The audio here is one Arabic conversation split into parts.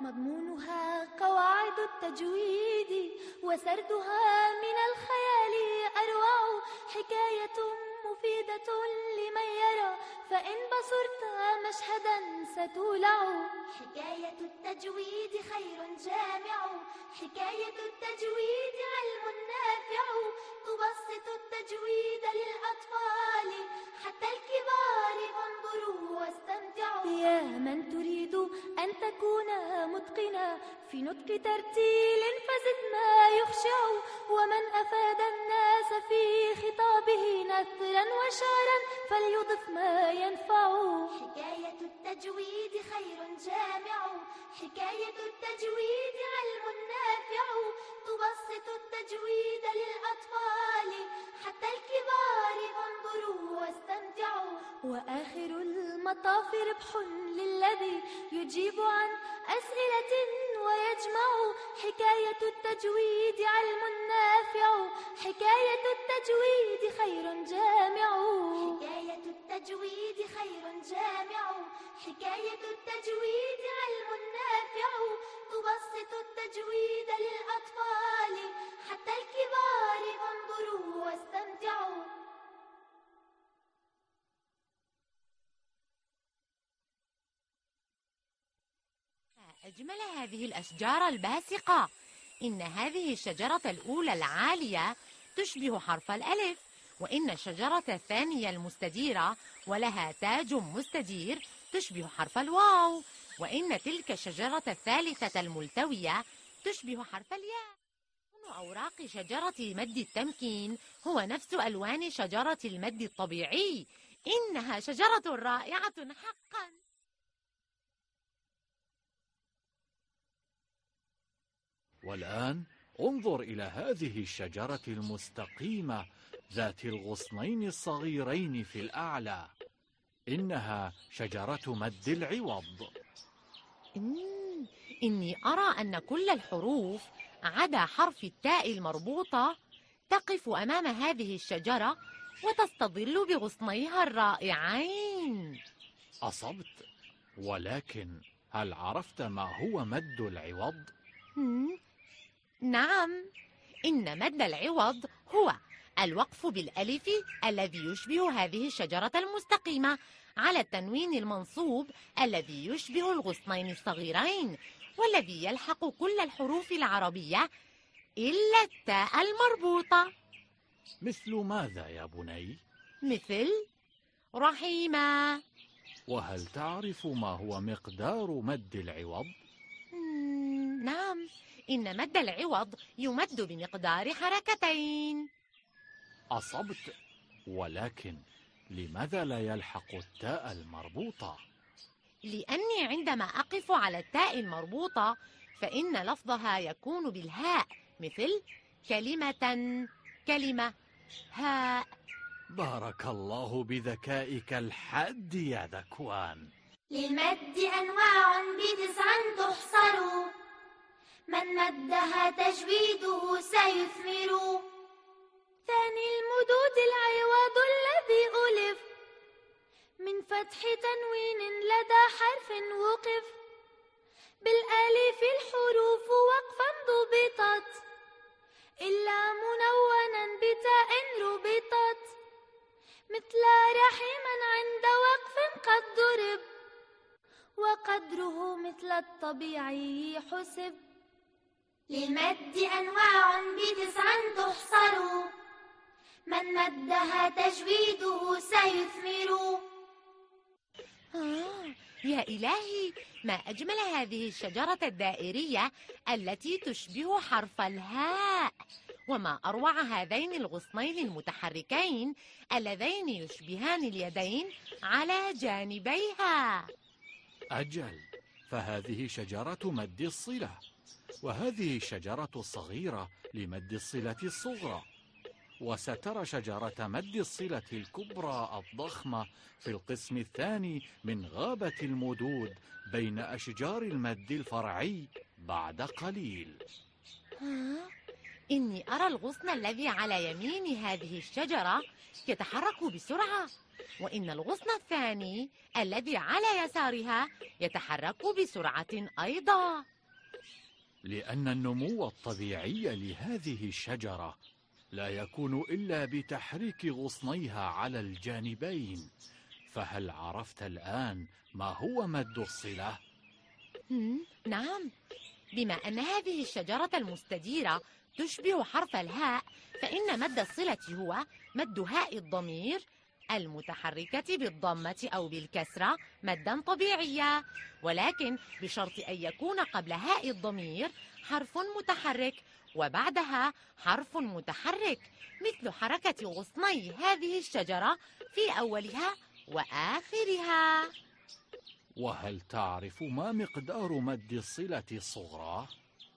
مضمونها قواعد التجويد وسردها من الخيال أروع، حكاية مفيدة لمن يرى، فإن بصرت مشهدا ستولع. حكاية التجويد خير جامع، حكاية التجويد علم نافع، تبسط التجويد للأطفال حتى الكبار، فانظروا واستمتعوا. يا من تريد أن تكون متقنا في نطق ترتيل فزد ما يخشع، ومن أفاد الناس في خطابه نثرا وشعرا فليضف ما ينفع. حكاية التجويد خير جامع، حكاية التجويد علم نافع، تبسط التجويد للأطفال حتى الكبار، فانظروا واستمتعوا. وآخر المطاف ربح للذي يجيب عن أسئلة ويجمع، حكاية التجويد علم نافع، حكاية التجويد خير جامع. حكاية التجويد خير جامع، حكاية التجويد علم نافع، تبسط التجويد للأطفال حتى الكبار، فانظروا واستمتعوا. أجمل هذه الأشجار الباسقة. إن هذه الشجرة الأولى العالية تشبه حرف الألف، وإن الشجرة الثانية المستديرة ولها تاج مستدير تشبه حرف الواو، وإن تلك الشجرة الثالثة الملتوية تشبه حرف الياء. لون أوراق شجرة مد التمكين هو نفس ألوان شجرة المد الطبيعي. إنها شجرة رائعة حقا. والآن انظر إلى هذه الشجرة المستقيمة ذات الغصنين الصغيرين في الأعلى، إنها شجرة مد العوض. إني أرى أن كل الحروف عدا حرف التاء المربوطة تقف أمام هذه الشجرة وتستظل بغصنيها الرائعين. أصبت، ولكن هل عرفت ما هو مد العوض؟ نعم، إن مد العوض هو الوقف بالألف الذي يشبه هذه الشجرة المستقيمة على التنوين المنصوب الذي يشبه الغصنين الصغيرين، والذي يلحق كل الحروف العربية إلا التاء المربوطة. مثل ماذا يا بني؟ مثل رحيمة. وهل تعرف ما هو مقدار مد العوض؟ نعم، إن مد العوض يمد بمقدار حركتين. أصبت، ولكن لماذا لا يلحق التاء المربوطة؟ لأني عندما أقف على التاء المربوطة فإن لفظها يكون بالهاء، مثل كلمة، كلمة، هاء. بارك الله بذكائك الحاد يا ذكوان. للمد أنواع ب9 تحصر، من مدها تجويده سيثمر. ثاني المدود العوض الذي ألف من فتح تنوين لدى حرف وقف، بالألف الحروف وقفا ضبطت، إلا منونا بتاء ربطت، مثل رحما عند وقف قد ضرب، وقدره مثل الطبيعي حسب. للمد أنواع ب9 تحصر، من مدها تجويده سيثمر. يا إلهي، ما أجمل هذه الشجرة الدائرية التي تشبه حرف الهاء، وما أروع هذين الغصنين المتحركين اللذين يشبهان اليدين على جانبيها. أجل، فهذه شجرة مد الصلة، وهذه الشجرة الصغيرة لمد الصلة الصغرى، وسترى شجرة مد الصلة الكبرى الضخمة في القسم الثاني من غابة المدود بين أشجار المد الفرعي بعد قليل. إني أرى الغصن الذي على يمين هذه الشجرة يتحرك بسرعة، وإن الغصن الثاني الذي على يسارها يتحرك بسرعة أيضا. لأن النمو الطبيعي لهذه الشجرة لا يكون إلا بتحريك غصنيها على الجانبين. فهل عرفت الآن ما هو مد الصلة؟ نعم، بما أن هذه الشجرة المستديرة تشبه حرف الهاء، فإن مد الصلة هو مد هاء الضمير المتحركة بالضمة أو بالكسرة مدا طبيعيا، ولكن بشرط أن يكون قبل هاء الضمير حرف متحرك وبعدها حرف متحرك، مثل حركة غصني هذه الشجرة في أولها وآخرها. وهل تعرف ما مقدار مد الصلة الصغرى؟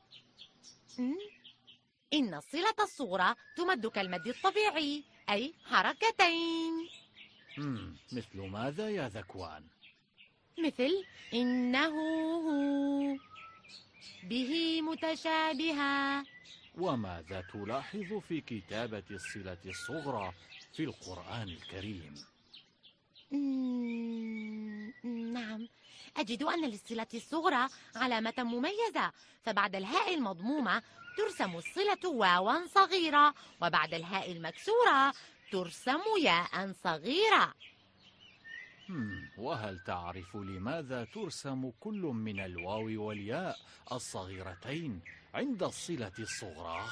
إن الصلة الصغرى تمد كالمد الطبيعي، أي حركتين. مثل ماذا يا ذكوان؟ مثل إنه هو، به متشابها. وماذا تلاحظ في كتابة الصلة الصغرى في القرآن الكريم؟ نعم، أجد أن للصلة الصغرى علامة مميزة، فبعد الهاء المضمومة ترسم الصلة واوا صغيرة، وبعد الهاء المكسورة ترسم ياء صغيرة. وهل تعرف لماذا ترسم كل من الواو والياء الصغيرتين عند الصلة الصغرى؟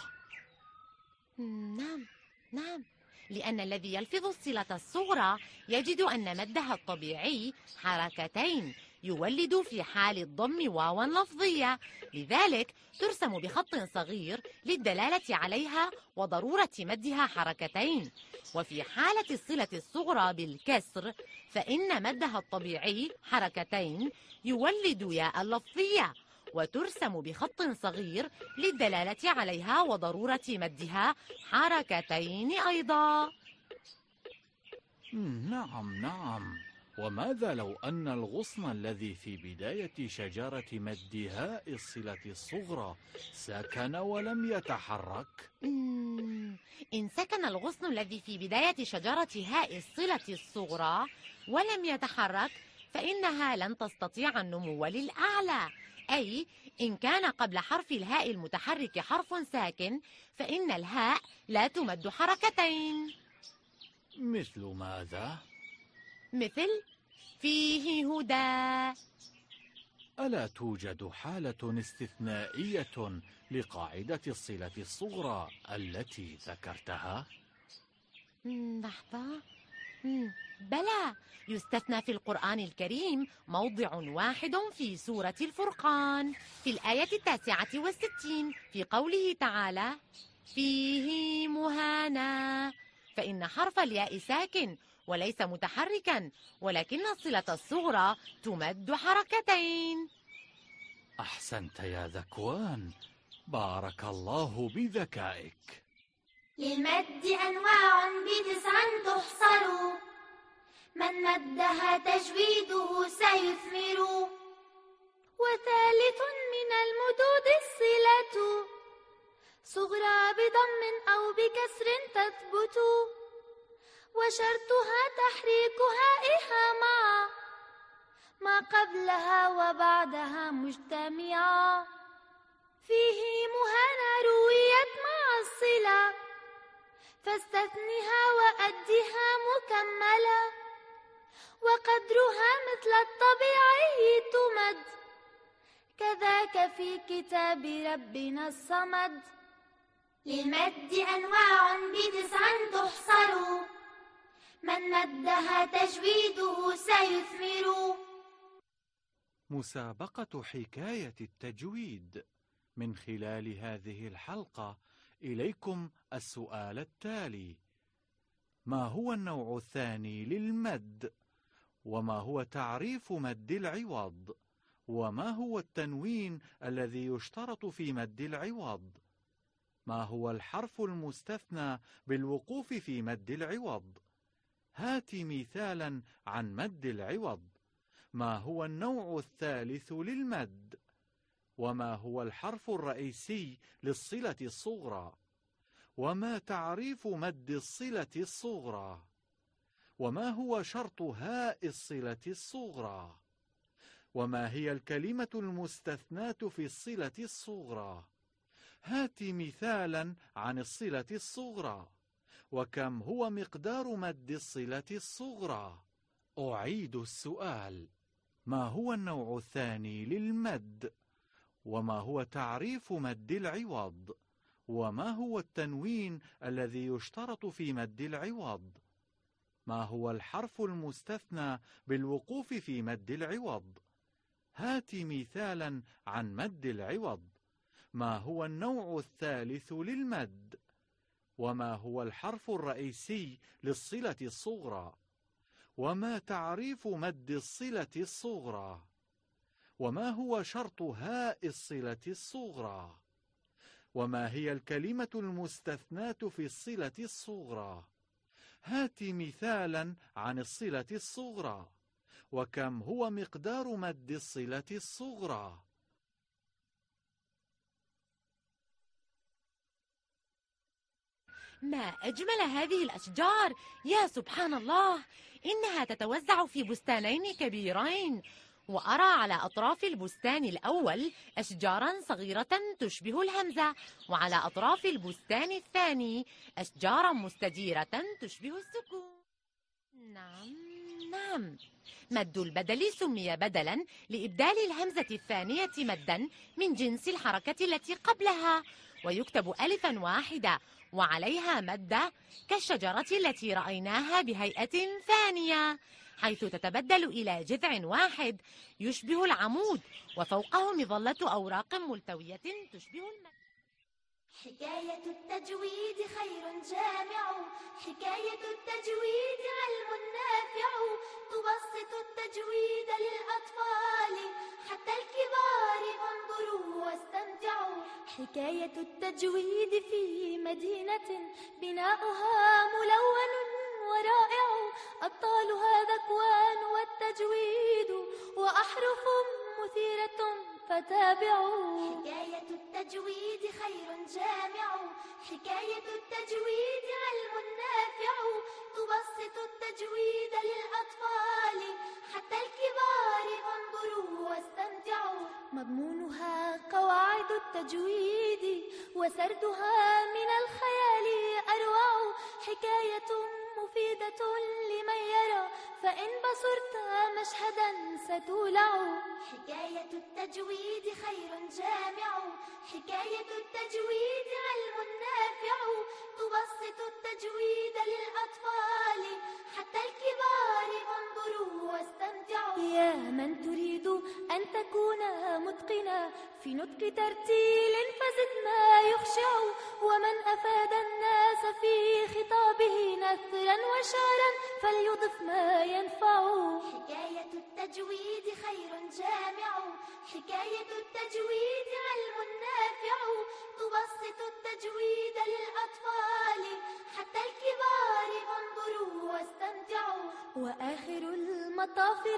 نعم، لأن الذي يلفظ الصلة الصغرى يجد أن مدها الطبيعي حركتين يولد في حال الضم واوا لفظية، لذلك ترسم بخط صغير للدلالة عليها وضرورة مدها حركتين. وفي حالة الصلة الصغرى بالكسر فإن مدها الطبيعي حركتين يولد ياء لفظية، وترسم بخط صغير للدلالة عليها وضرورة مدها حركتين أيضا. نعم. وماذا لو أن الغصن الذي في بداية شجرة مد هاء الصلة الصغرى سكن ولم يتحرك؟ إن سكن الغصن الذي في بداية شجرة هاء الصلة الصغرى ولم يتحرك فإنها لن تستطيع النمو للأعلى، أي إن كان قبل حرف الهاء المتحرك حرف ساكن فإن الهاء لا تمد حركتين. مثل ماذا؟ مثل فيه هدى. ألا توجد حالة استثنائية لقاعدة الصلة الصغرى التي ذكرتها؟ لحظة. بلى، يستثنى في القرآن الكريم موضع واحد في سورة الفرقان في الآية 69 في قوله تعالى فيه مهانا، فإن حرف الياء ساكن وليس متحركا، ولكن الصلة الصغرى تمد حركتين. أحسنت يا ذكوان، بارك الله بذكائك. للمد أنواع ب9 تحصر، من مدها تجويده سيثمر. وثالث من المدود الصلة، صغرى بضم أو بكسر تثبت، وشرطها تحريك هائها مع ما قبلها وبعدها مجتمعا. فيه مهانة رويت مع الصلة، فاستثنها وأدها مكملة، وقدرها مثل الطبيعي تمد، كذاك في كتاب ربنا الصمد. للمد أنواع ب9 تحصر، من مدها تجويده سيثمر. مسابقة حكاية التجويد. من خلال هذه الحلقة إليكم السؤال التالي: ما هو النوع الثاني للمد؟ وما هو تعريف مد العوض؟ وما هو التنوين الذي يشترط في مد العوض؟ ما هو الحرف المستثنى بالوقوف في مد العوض؟ هات مثالا عن مد العوض. ما هو النوع الثالث للمد؟ وما هو الحرف الرئيسي للصلة الصغرى؟ وما تعريف مد الصلة الصغرى؟ وما هو شرط هاء الصلة الصغرى؟ وما هي الكلمة المستثناة في الصلة الصغرى؟ هات مثالا عن الصلة الصغرى. وكم هو مقدار مد الصلة الصغرى؟ أعيد السؤال: ما هو النوع الثاني للمد؟ وما هو تعريف مد العوض؟ وما هو التنوين الذي يشترط في مد العوض؟ ما هو الحرف المستثنى بالوقوف في مد العوض؟ هات مثالا عن مد العوض. ما هو النوع الثالث للمد؟ وما هو الحرف الرئيسي للصلة الصغرى؟ وما تعريف مد الصلة الصغرى؟ وما هو شرط هاء الصلة الصغرى؟ وما هي الكلمة المستثناة في الصلة الصغرى؟ هات مثالا عن الصلة الصغرى. وكم هو مقدار مد الصلة الصغرى؟ ما أجمل هذه الأشجار! يا سبحان الله، إنها تتوزع في بستانين كبيرين، وأرى على أطراف البستان الأول أشجارا صغيرة تشبه الهمزة، وعلى أطراف البستان الثاني أشجارا مستديرة تشبه السكون. نعم، مد البدل سمي بدلا لإبدال الهمزة الثانية مدا من جنس الحركة التي قبلها، ويكتب ألفا واحدة وعليها مدة كالشجرة التي رأيناها بهيئة ثانية، حيث تتبدل إلى جذع واحد يشبه العمود، وفوقه مظلة أوراق ملتوية تشبه المد. حكاية التجويد خير جامع، حكاية التجويد علم نافع، تبسط التجويد للأطفال حتى الكبار، انظروا واستمتعوا. حكاية التجويد في مدينة بناؤها ملون ورائع، أبطالها ذكوان والتجويد وأحرف مثيرة فتابعوا. حكاية التجويد خير جامع، حكاية التجويد علم نافع، تبسط التجويد للأطفال حتى الكبار، انظروا واستمتعوا. مضمونها قواعد التجويد وسردها من الخيال أروع، حكاية مفيدة لمن يرى، فإن بصرت مشهدا ستولع. حكاية التجويد خير جامع، حكاية التجويد علم نافع، تبسط التجويد للأطفال حتى الكبار، انظروا واستمتعوا. يا من تريد أن تكون متقنا في نطق ترتيل فزد ما يخشع، ومن أفاد الناس في خطابه نثرا وشعرا فليضف ما ينفع. حكاية التجويد خير جامع، حكاية التجويد علم نافع، تبسط التجويد للأطفال حتى الكبار، انظروا واستمتعوا. وآخر المطاف